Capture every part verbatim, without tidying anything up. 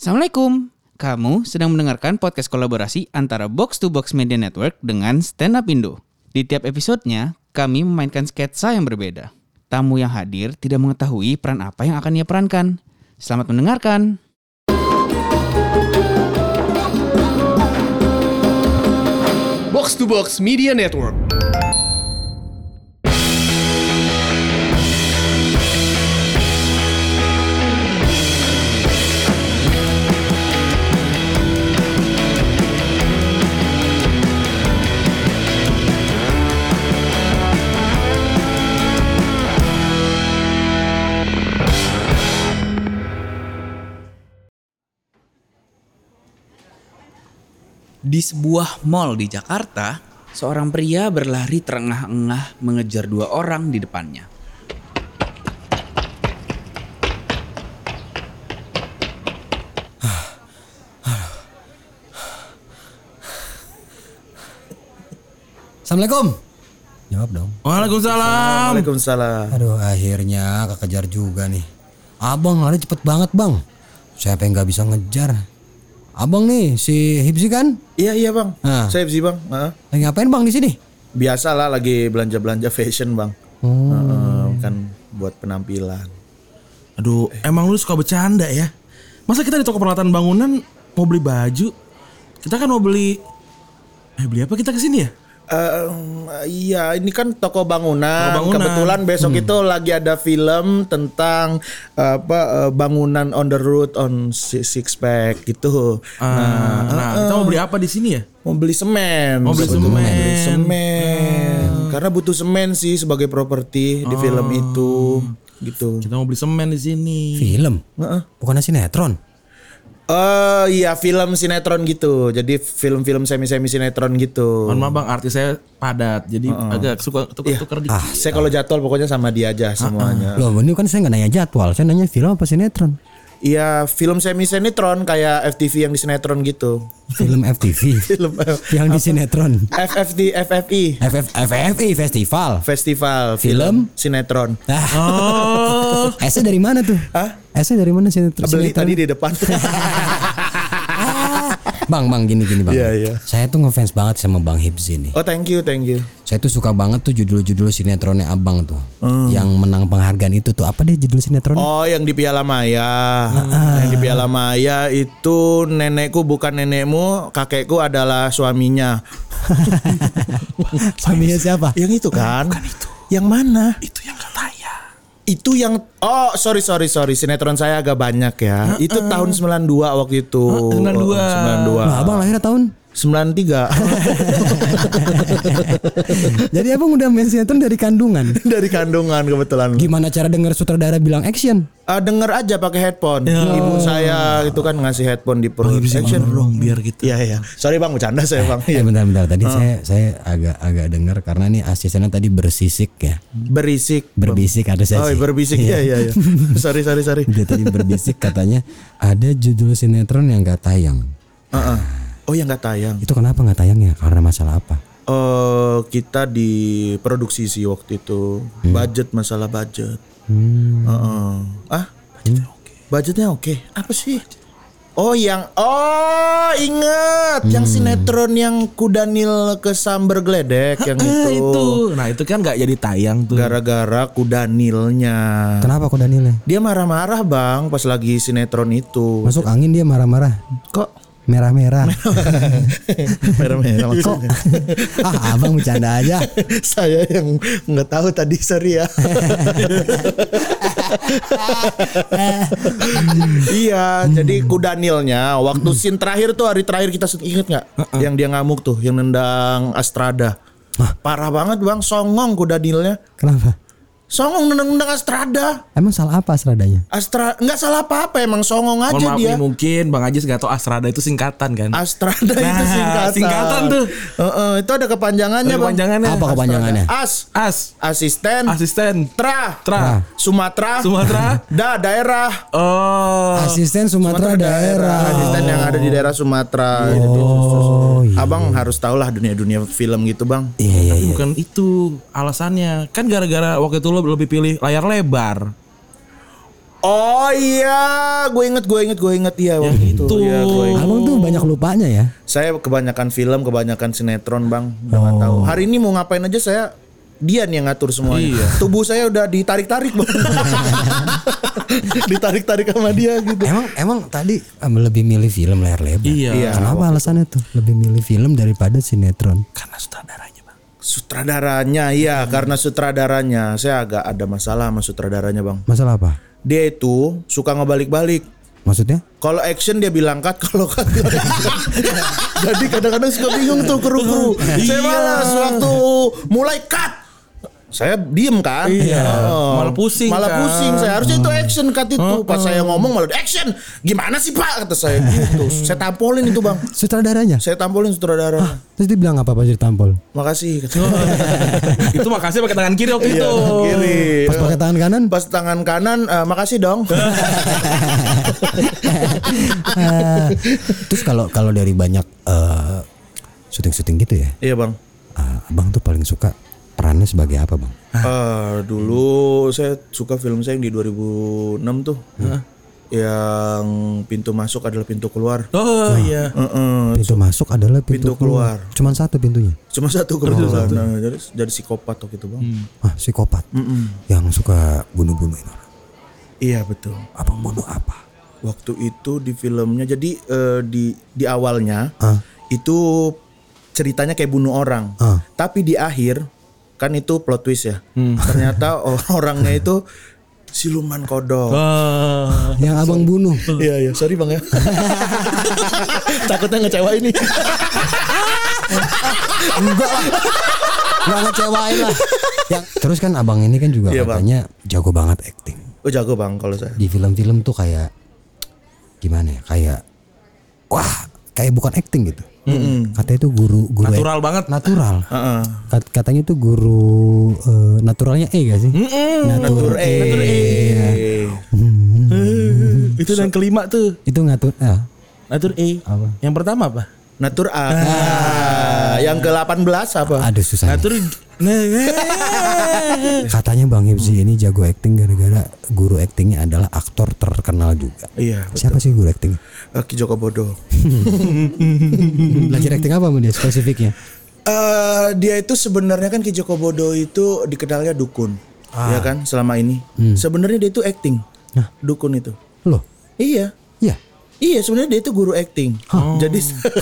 Assalamualaikum. Kamu sedang mendengarkan podcast kolaborasi antara Box to Box Media Network dengan Stand Up Indo. Di tiap episodenya, kami memainkan sketsa yang berbeda. Tamu yang hadir tidak mengetahui peran apa yang akan ia perankan. Selamat mendengarkan. Box to Box Media Network. Di sebuah mall di Jakarta, seorang pria berlari terengah-engah mengejar dua orang di depannya. Assalamualaikum. Jawab dong. Waalaikumsalam. Waalaikumsalam. Aduh, akhirnya kekejar juga nih. Abang lari cepet banget bang. Siapa yang nggak bisa ngejar? Abang nih si Hipsi kan? Iya iya bang. Nah. Saya Hipsi bang. Uh. Lagi ngapain bang di sini? Biasalah lagi belanja-belanja fashion bang. Hmm. Uh, kan buat penampilan. Aduh, emang lu suka bercanda ya? Masa kita di toko peralatan bangunan mau beli baju? Kita kan mau beli... Eh beli apa kita kesini ya? Uh, iya, ini kan toko bangunan. Toko bangunan. Kebetulan besok Hmm. itu lagi ada film tentang uh, apa uh, bangunan on the road on si- six pack gitu. Ah, nah, kita mau beli apa di sini ya? Mau beli semen. Mau beli Sebetulnya semen. Beli semen. Karena butuh semen sih sebagai properti di film itu, gitu. Kita mau beli semen di sini. Film? Heeh. Bukan sinetron? Oh iya, film sinetron gitu. Jadi film-film semi-semi sinetron gitu. Mohon maaf bang, artis saya padat, jadi agak suka tuker-tuker dikit. Ah, Saya kalau jadwal pokoknya sama dia aja semuanya. loh ini kan saya nggak nanya jadwal, saya nanya film apa sinetron? Iya, film semi sinetron kayak F T V yang di sinetron gitu. Film F T V. Film eh, yang di sinetron. F F T F F I F F F F I Festival. Festival Film? sinetron. Ah, Oh, esnya dari mana tuh? Hah? Esnya dari mana sinetron? Beli sinetron? tadi di depan. Bang, bang gini gini bang. Iya, iya. Saya tuh ngefans banget sama Bang Hipsi nih. Oh, thank you, thank you. Saya tuh suka banget tuh judul-judul sinetronnya abang tuh. Hmm. Yang menang penghargaan itu tuh apa deh judul sinetronnya? Oh, yang di Piala Maya. Yang di Piala Maya itu nenekku bukan nenekmu, kakekku adalah suaminya. Suaminya siapa? Yang itu kan? Bukan itu. Yang mana? itu yang katanya. Itu yang oh sorry sorry sorry sinetron saya agak banyak ya. Itu tahun sembilan puluh dua waktu itu. sembilan puluh dua. Oh, sembilan puluh dua. Nah, abang lahirnya tahun? sembilan puluh tiga. Jadi abang udah main sinetron dari kandungan. Dari kandungan kebetulan. Gimana cara dengar sutradara bilang action? Ah, denger aja pakai headphone. Ibu saya itu kan ngasih headphone di perut. Action dong biar gitu. Iya iya. Sorry Bang, bercanda saya Bang. Eh Iya. bentar-bentar tadi saya saya agak agak dengar karena nih asistennya tadi bersisik ya. Berisik. Berbisik ada saya Oh, sih. berbisik. Iya iya iya. Sorry sorry sorry. Dia tadi berbisik katanya ada judul sinetron yang gak tayang. Heeh. Oh, yang enggak tayang. Itu kenapa gak tayang ya? Karena masalah apa? Oh, kita di produksi sih waktu itu. Budget, masalah budget. Hmm. Heeh. Ah? Budgetnya oke. Apa sih? Oh, yang oh inget yang sinetron yang Kudanil ke Samber Gledek yang Ah, itu. itu. Nah itu kan nggak jadi tayang tuh. Gara-gara Kudanilnya. Kenapa kok Daniel? Dia marah-marah bang pas lagi sinetron itu. Masuk angin dia marah-marah. Kok Merah-merah. merah-merah maksudnya? Ah, abang bercanda aja. Saya yang nggak tahu tadi, sorry ya. Iya, jadi Kudanilnya waktu scene terakhir tuh hari terakhir kita syuting, inget nggak? Yang dia ngamuk tuh, yang nendang Astrada. Parah banget bang, songong Kudanilnya. Kenapa? Songong nendang-nendang Astrada. Emang salah apa Astradanya? Astra nggak salah apa-apa, emang songong Mohon aja maaf dia. nih, mungkin Bang Ajis nggak tahu Astrada itu singkatan kan. Astrada itu Nah, singkatan. singkatan tuh. Heeh, itu ada kepanjangannya Ada bang. kepanjangannya. Apa kepanjangannya? As, As, asisten, asisten, tra, tra, Sumatera, Sumatera. da daerah. Oh, Asisten Sumatera, daerah. Asisten yang ada di daerah Sumatera. Oh, iya. Abang harus tahulah dunia-dunia film gitu bang. Iya, iya, tapi iya. bukan itu alasannya. Kan gara-gara waktu itu lo lebih pilih layar lebar. Oh iya, gue inget, gue inget, gue inget ya waktu itu. itu. Iya, gue inget. Abang tuh banyak lupanya ya. Saya kebanyakan film, kebanyakan sinetron bang. Udah nggak tahu. Hari ini mau ngapain aja saya, dia nih yang ngatur semuanya. Iya. Tubuh saya udah ditarik-tarik bang. Ditarik-tarik sama dia gitu. Emang emang tadi um, lebih milih film layar lebar. Iya. Iya. Kenapa alasannya tuh lebih milih film daripada sinetron? Karena sutradaranya bang. Sutradaranya, iya karena sutradaranya. Saya agak ada masalah sama sutradaranya bang. Masalah apa? Dia itu suka ngebalik-balik. Maksudnya? Kalau action dia bilang cut, kalau cut dia jadi kadang-kadang suka bingung tuh kru-kru. Saya malas waktu mulai cut. Saya diem kan. Iya. Oh, Malah pusing Malah kan. pusing. Saya harusnya itu action cut itu. Pas saya ngomong malah action. Gimana sih Pak? Kata saya gitu. Saya tampolin itu bang. Sutradaranya? Saya tampolin sutradara. Terus dia bilang apa pas ditampol? Makasih. Kata. Itu makasih pakai tangan kiri waktu Iya, itu. kiri. Pas pakai tangan kanan? Pas tangan kanan, eh, makasih dong. Ah, terus kalau kalau dari banyak eh, syuting-syuting gitu ya, Iya bang. ah, abang tuh paling suka perannya sebagai apa bang? Eh, dulu saya suka film saya yang di dua ribu enam tuh. Yang pintu masuk adalah pintu keluar. Oh iya. Heeh. Pintu masuk adalah pintu, Pintu keluar. Cuman satu pintunya. Cuma satu kebetulan. Nah, jadi jadi psikopat waktu itu bang. Ah, psikopat. Yang suka bunuh-bunuhin orang. Iya betul. Abang bunuh apa? Waktu itu di filmnya jadi eh, di di awalnya Ah. itu ceritanya kayak bunuh orang. Ah. Tapi di akhir kan itu plot twist ya. Ternyata orangnya itu siluman kodok. Wah. Yang abang bunuh. Iya iya, sorry bang ya. Takutnya ngecewain nih. Enggak lah. Nggak ngecewain lah. Yang, terus kan abang ini kan juga Iya, Bang. katanya jago banget acting. Oh jago bang kalau saya. Di film-film tuh kayak gimana ya? Kayak wah, kayak bukan acting gitu. Katanya itu guru guru Natural banget. Natural. Heeh. Kat- Katanya itu guru eh, naturalnya E gak sih? Natur E. Natur E. Itu yang kelima tuh. Itu ngatur ah, Natur E. Apa? Yang pertama apa? Natur A. Ah, yang ke delapan belas apa? aduh susah. Natur Katanya Bang Hipsi ini jago acting gara-gara guru actingnya adalah aktor terkenal juga. Iya. Siapa sih guru acting? Eh, Ki Joko Bodo. Belajar acting apa sama dia spesifiknya? Eh dia itu sebenarnya kan Ki Joko Bodo itu dikenalnya dukun, ya kan selama ini. Sebenarnya dia itu acting, Nah. dukun itu. Loh, Iya, iya. iya sebenarnya dia itu guru acting. Jadi,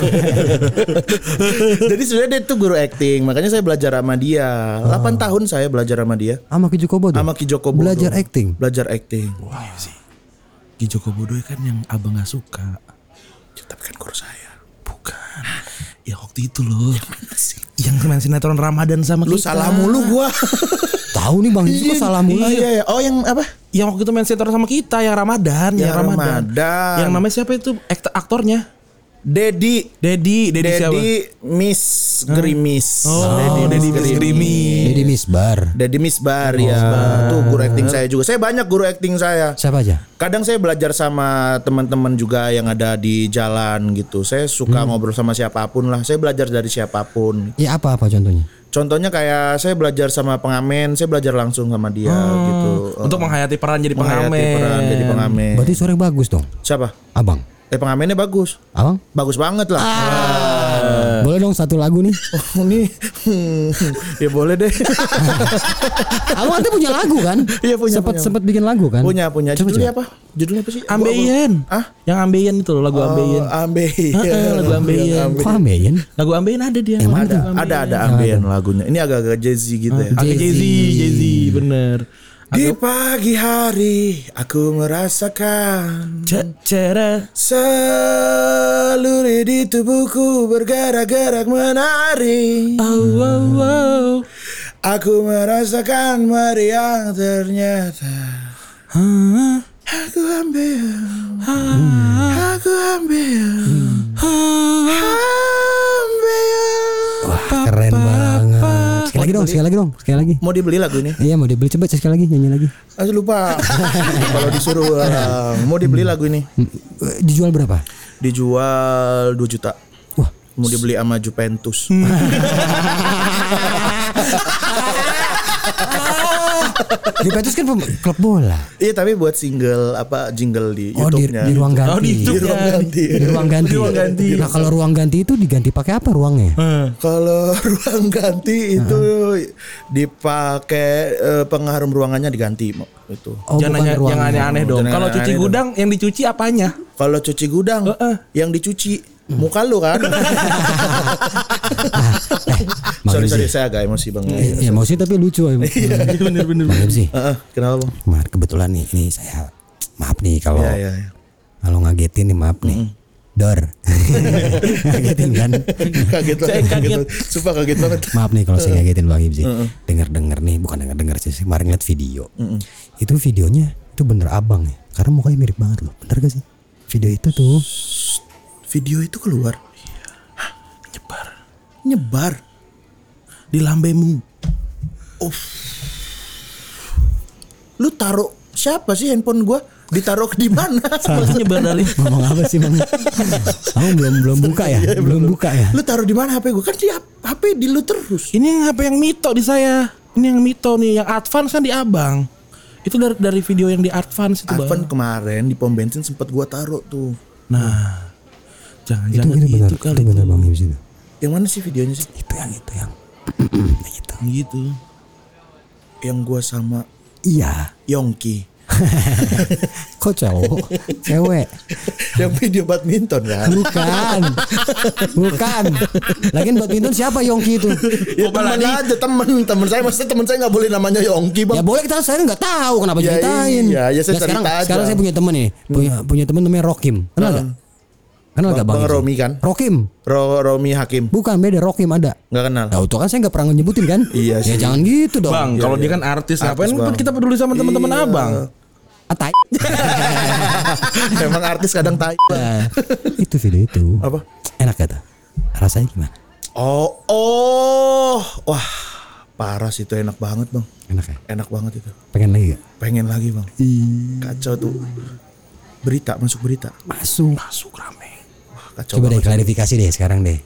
jadi sebenarnya dia itu guru acting. Makanya saya belajar sama dia. delapan tahun saya belajar sama dia. Sama Ki Joko Bodo? Sama Ki Joko Bodo. Belajar acting? Belajar acting. Wah sih. Ki Joko Bodo kan yang abang gak suka. Ya, tapi kan guru saya. Bukan. Ya waktu itu loh. Yang main sinetron Ramadan sama Lu kita. salah mulu gua. Tahu nih Bang Hipsi kok salah mulu. Iya, iya. Oh yang apa? Yang waktu itu main sinetron sama kita, yang Ramadan, Yang yang Ramadan. Ramadan. Yang namanya siapa itu aktor aktornya? Dedi. Dedi, Dedi siapa? Dedi Miss Gerimis. Oh, Dedi Miss Gerimis. Jadi Misbar. Dedi Misbar ya. Tuh guru acting saya juga. Saya banyak guru acting saya. Siapa aja? Kadang saya belajar sama teman-teman juga yang ada di jalan gitu. Saya suka ngobrol sama siapapun lah. Saya belajar dari siapapun. Ya apa-apa contohnya? Contohnya kayak saya belajar sama pengamen, saya belajar langsung sama dia gitu. Untuk menghayati peran jadi Menghayati pengamen. peran jadi pengamen. Berarti suara bagus dong. Siapa? Abang. Eh pengamennya bagus. Abang? Bagus banget lah. Boleh dong satu lagu nih. Oh, ini ya boleh deh. Abang nanti punya lagu kan? Iya, punya, Sempat punya. sempat bikin lagu kan? Punya punya. Coba, Judulnya coba. apa? Judulnya apa sih? Ambeien. Ah? Yang Ambeien itu loh, lagu Ambeien. Oh, Ambeien. Heeh, lagu Ambeien. Kok Ambeien? Lagu Ambeien ada dia. Yang mana Ada tuh? ada ada Ambeien lagunya. Ini agak-agak jazzy gitu ya. Agak Jay-Z. Jay-Z, Jay-Z, bener. Di pagi hari aku merasakan Cara seluruh di tubuhku bergerak-gerak menari. oh, oh, oh. Aku merasakan meriang ternyata. Hah? Aku ambil, aku ambil, ambil. Wah, keren banget. Sekali lagi dong, sekali lagi dong, sekali lagi. Mau dibeli lagu ini? Iya mau dibeli, coba sekali lagi nyanyi lagi. Aku lupa. Kalau disuruh orang. Mau dibeli lagu ini? Eh, Dijual berapa? Dijual dua juta. Wah, Mau dibeli sama Juventus. Juventus kan pem- klub bola. Iya tapi buat single apa jingle di Oh di, YouTube-nya. di ruang ganti. Oh, di YouTube. Di ruang ganti. Di ruang ganti. Di ruang ganti. Nah kalau ruang ganti itu diganti pakai apa ruangnya? Kalau ruang ganti itu dipakai eh, pengharum ruangannya diganti Mo. Itu. Oh jangan bukan nanya- ruangnya. jangan aneh-aneh dong. Jangan Kalau cuci aneh-aneh gudang yang dicuci apanya? Kalau cuci gudang Heeh. yang dicuci muka lu kan. sorry sorry saya agak emosi Bang. Eh, ya emosi tapi lucu. Iya bener-bener. Bang sih. Heeh, kenapa Bang? Kemarin kebetulan nih ini saya maaf nih kalau Iya iya iya. kalau ngagetin nih maaf nih. Dor. Ngagetin kan. Kaget Saya banget. kaget. Kaget. Sumpah kaget banget. Maaf nih kalau saya ngagetin Bang Ibzi. Dengar-dengar nih, bukan dengar-dengar sih, kemarin lihat video. Itu videonya itu bener abang ya. Karena mukanya mirip banget loh. Bener gak sih? Video itu tuh. Video itu keluar. Hah, nyebar Nyebar. di lambemu. Lu taruh siapa sih handphone gua? Ditaruh di mana? Masa nyebar dari Ngomong apa sih Bang? Kamu belum belum buka ya? belum buka ya? Lu taruh di mana H P gua? Kan di H P di lu terus. Ini yang apa yang mito di saya? Ini yang mito nih, yang advance kan di abang. Itu dari dari video yang di advance itu Advan bang. kemarin di pom bensin sempat gua taruh tuh. Nah, Itu jangan-jangan itu itu, benar. kali Itu benar Bang Ibzi itu. Yang mana sih videonya sih? Itu yang itu yang yang itu. gitu. Yang gua sama Iya. Yongki. Kok cowok? Cewek. Yang video badminton kan? Bukan. Bukan. Lagian badminton siapa Yongki itu? Ya temen aja temen temen saya maksudnya temen saya nggak boleh namanya Yongki Ya Bang. boleh kita saya nggak tahu kenapa Ya ceritain. iya, ya saya Nah, sekarang cerita aja. sekarang saya punya teman nih, punya punya teman namanya Rokim. Kenal nggak? Kenal nggak Bang Bang? Ibzi? Romi kan? Rokim. Ro Romi Hakim. Bukan beda Rokim ada. Nggak kenal. Tahu tuh kan saya nggak pernah nyebutin kan? Iya Ya sih. jangan gitu dong. Bang, kalau dia kan artis, ngapain Bang. kita peduli sama teman-teman Iya. abang? Atai. Emang artis kadang tai. Nah, itu video itu. Apa? Enak kata. Rasanya gimana? Oh, oh, wah, parah sih itu enak banget Bang. Enak ya? Enak banget itu. Pengen lagi gak? Pengen lagi Bang. Kacau tuh. Berita masuk berita. Masuk. Masuk rame. Wah, kacau Coba deh banget. klarifikasi deh sekarang deh.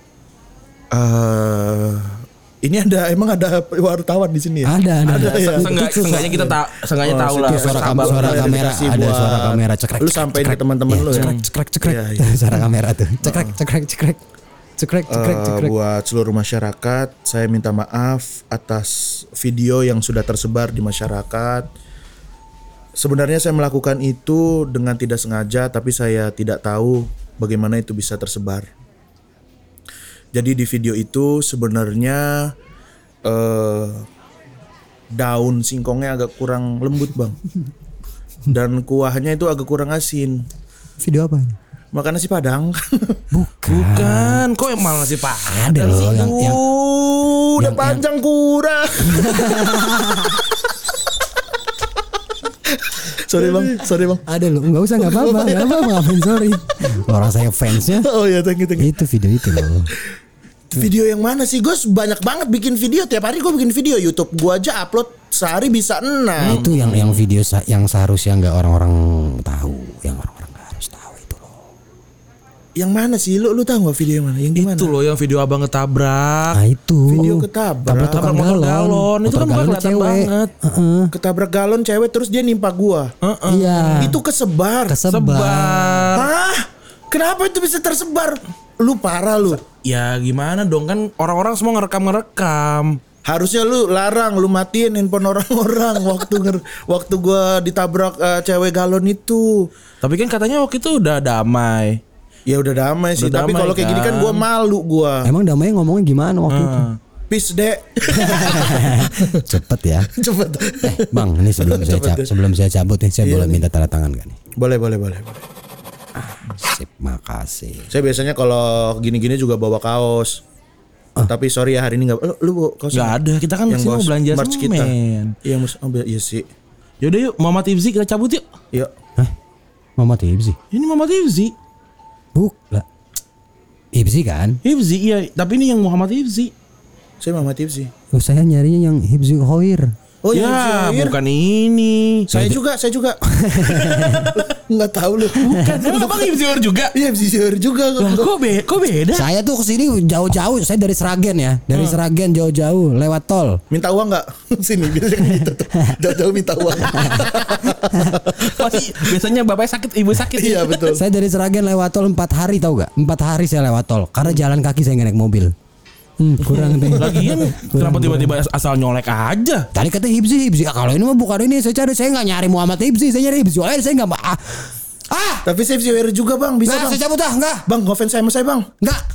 Eh, ini ada emang ada wartawan di sini ya? Ada, ada, ada. ya? Seenggak, seenggaknya kita tak, seenggaknya Oh, tahu lah. Itu suara, kam- Abang. suara kamera, klarifikasi ada buat- suara kamera cekrek. Lu sampein ke teman-teman lu ya? Cekrek, cekrek, cekrek. Iya, iya. Suara kamera tuh. Cekrek, cekrek, cekrek. Cekrek, cekrek, Eh, cekrek. buat seluruh masyarakat, saya minta maaf atas video yang sudah tersebar di masyarakat. Sebenarnya saya melakukan itu dengan tidak sengaja, tapi saya tidak tahu bagaimana itu bisa tersebar. Jadi di video itu sebenarnya eh, daun singkongnya agak kurang lembut Bang, dan kuahnya itu agak kurang asin. Video apa ini? Makan nasi Padang. Bukan, kok yang malah sih Pak? Ada loh yang, yang Uh, udah yang- panjang kurang. sorry bang, sorry bang. ada loh. Enggak usah, enggak apa-apa. Enggak apa-apa, maafin sorry. Orang saya fansnya. Oh ya, thank you, thank you. Itu video itu loh. Video yang mana sih? Gue banyak banget bikin video. Tiap hari gue bikin video YouTube. Gue aja upload sehari bisa enam. Itu yang yang video sa- yang seharusnya enggak orang-orang tahu, yang orang-orang enggak harus tahu itu loh. Yang mana sih? Lu lu tahu gak video yang mana? Yang gimana? Itu loh yang video abang ketabrak. Nah itu. Video ketabrak. Tabrak tukang Tabrak motor galon. galon. Itu Motor kan galon kelihatan cewek. banget. Heeh. Ketabrak galon cewek terus dia nimpa gua. Iya. Itu kesebar. Kesebar. Sebar. Hah? Kenapa itu bisa tersebar? Lu parah lu. Ya gimana dong, kan orang-orang semua ngerekam-ngerekam. Harusnya lu larang, lu matiin handphone orang-orang waktu nger- waktu gua ditabrak eh, cewek galon itu. Tapi kan katanya waktu itu udah damai. Ya udah damai sih, Udah tapi damai, kalau kayak gini kan kan? gua malu gua. Emang damai ngomongnya gimana waktu itu? Peace, Dek. Cepet ya. Cepet. Eh, Bang, ini sebelum saya Cepet ca- deh. sebelum saya cabut nih, saya Iya boleh nih. minta tanda tangan gak nih? Boleh, boleh, boleh, boleh. Sip, makasih. Saya biasanya kalau gini-gini juga bawa kaos. Tapi sorry ya hari ini nggak. Lu, lu bawa kaos? Gak ada, kita kan Yang kesini mau kaos belanja merch kita. semen. Iya, mus. Oh, iya sih. Yaudah yuk, Mama Tivzi kita cabut yuk. Yuk. Hah? Mama Ibzi? Ini Mama Tivzi. Buk lah. Ibzi kan? Tivzi iya, tapi ini yang Muhammad Tivzi. Saya Muhammad Tifzi. Oh, saya nyarinya yang Hibzi Hoir. Oh ya, ya, bukan ini. Saya juga, saya juga. Nggak tahu loh. Bukan. Emang abang Ibzior juga? Iya, Ibzior juga. Lah, kok, be kok beda? Saya tuh kesini jauh-jauh. Saya dari Sragen ya, dari Sragen jauh-jauh lewat tol. Minta uang nggak? Sini biasanya gitu tuh. Jauh-jauh minta uang. Pasti biasanya bapaknya sakit, ibu sakit. Iya betul. Saya dari Sragen lewat tol empat hari tahu gak? Empat hari saya lewat tol karena jalan kaki saya nggak naik mobil. Hmm, kurang tuh. Lagian kenapa tiba-tiba asal nyolek aja? Tadi kata Hibzi, Hibzi. Ah, kalau ini mah bukan ini. Saya cari, saya nggak nyari Muhammad Hibzi, saya nyari Hibzi. Oh, saya nggak ah. Ah. Tapi saya Ibzior juga bang, bisa Nah, bang. saya cabut ah, enggak. Bang, ngefans saya sama saya bang. Enggak.